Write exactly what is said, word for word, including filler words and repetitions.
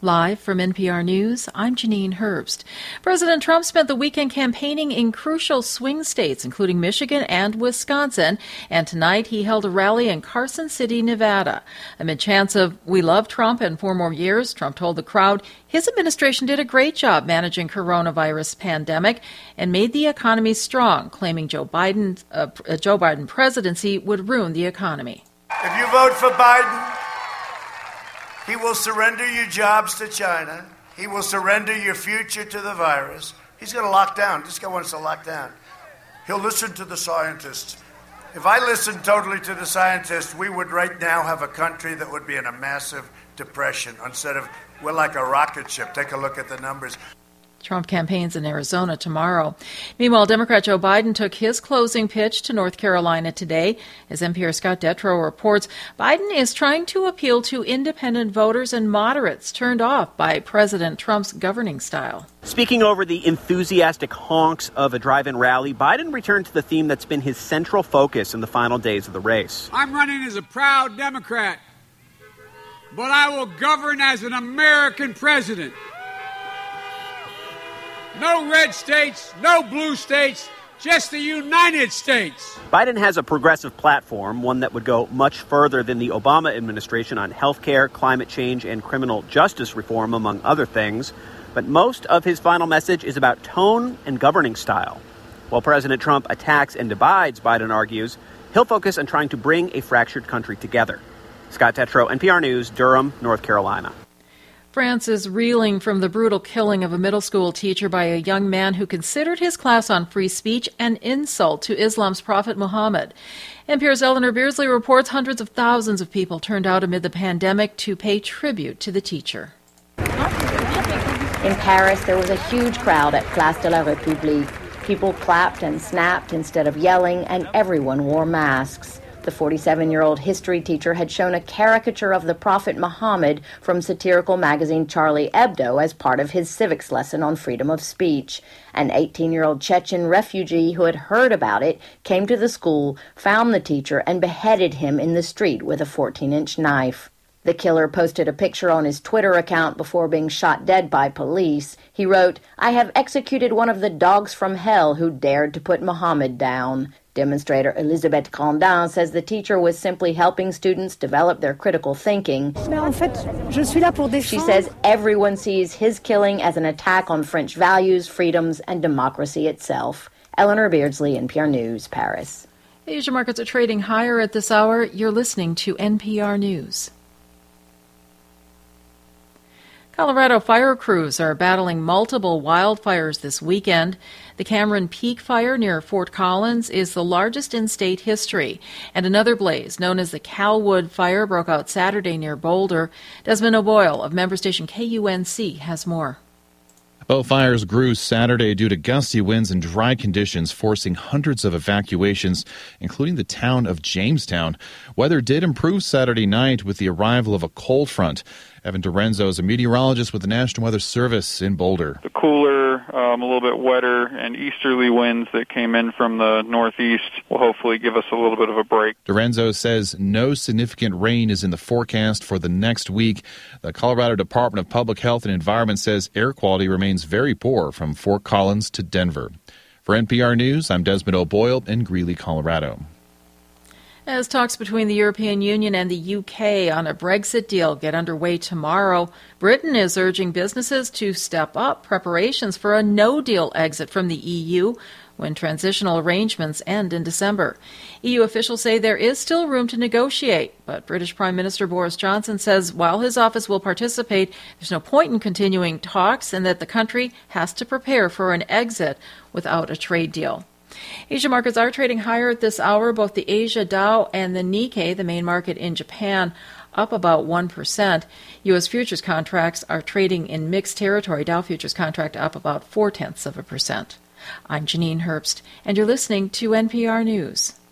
Live from N P R News, I'm Janine Herbst. President Trump spent the weekend campaigning in crucial swing states, including Michigan and Wisconsin, and tonight he held a rally in Carson City, Nevada. Amid chants of "We love Trump and four more years," Trump told the crowd his administration did a great job managing coronavirus pandemic and made the economy strong, claiming Joe Biden, uh, Joe Biden presidency would ruin the economy. If you vote for Biden, he will surrender your jobs to China. He will surrender your future to the virus. He's going to lock down. This guy wants to lock down. He'll listen to the scientists. If I listened totally to the scientists, we would right now have a country that would be in a massive depression. Instead of, we're like a rocket ship. Take a look at the numbers. Trump campaigns in Arizona tomorrow. Meanwhile, Democrat Joe Biden took his closing pitch to North Carolina today. As N P R's Scott Detrow reports, Biden is trying to appeal to independent voters and moderates turned off by President Trump's governing style. Speaking over the enthusiastic honks of a drive-in rally, Biden returned to the theme that's been his central focus in the final days of the race. I'm running as a proud Democrat, but I will govern as an American president. No red states, no blue states, just the United States. Biden has a progressive platform, one that would go much further than the Obama administration on health care, climate change, and criminal justice reform, among other things. But most of his final message is about tone and governing style. While President Trump attacks and divides, Biden argues, he'll focus on trying to bring a fractured country together. Scott Detrow, N P R News, Durham, North Carolina. France is reeling from the brutal killing of a middle school teacher by a young man who considered his class on free speech an insult to Islam's Prophet Muhammad. N P R's Eleanor Beardsley reports hundreds of thousands of people turned out amid the pandemic to pay tribute to the teacher. In Paris, there was a huge crowd at Place de la République. People clapped and snapped instead of yelling, and everyone wore masks. The forty-seven-year-old history teacher had shown a caricature of the Prophet Muhammad from satirical magazine Charlie Hebdo as part of his civics lesson on freedom of speech. An eighteen-year-old Chechen refugee who had heard about it came to the school, found the teacher, and beheaded him in the street with a fourteen-inch knife. The killer posted a picture on his Twitter account before being shot dead by police. He wrote, "I have executed one of the dogs from hell who dared to put Muhammad down." Demonstrator Elisabeth Grandin says the teacher was simply helping students develop their critical thinking. She says everyone sees his killing as an attack on French values, freedoms, and democracy itself. Eleanor Beardsley, N P R News, Paris. Asia markets are trading higher at this hour. You're listening to N P R News. Colorado fire crews are battling multiple wildfires this weekend. The Cameron Peak fire near Fort Collins is the largest in state history, and another blaze, known as the Calwood fire, broke out Saturday near Boulder. Desmond O'Boyle of member station K U N C has more. Both fires grew Saturday due to gusty winds and dry conditions, forcing hundreds of evacuations, including the town of Jamestown. Weather did improve Saturday night with the arrival of a cold front. Evan Dorenzo is a meteorologist with the National Weather Service in Boulder. The cooler, um, a little bit wetter, and easterly winds that came in from the northeast will hopefully give us a little bit of a break. Dorenzo says no significant rain is in the forecast for the next week. The Colorado Department of Public Health and Environment says air quality remains very poor from Fort Collins to Denver. For N P R News, I'm Desmond O'Boyle in Greeley, Colorado. As talks between the European Union and the U K on a Brexit deal get underway tomorrow, Britain is urging businesses to step up preparations for a no-deal exit from the E U when transitional arrangements end in December. E U officials say there is still room to negotiate, but British Prime Minister Boris Johnson says while his office will participate, there's no point in continuing talks and that the country has to prepare for an exit without a trade deal. Asia markets are trading higher at this hour. Both the Asia Dow and the Nikkei, the main market in Japan, up about one percent. U S futures contracts are trading in mixed territory. Dow futures contract up about four-tenths of a percent. I'm Janine Herbst, and you're listening to N P R News.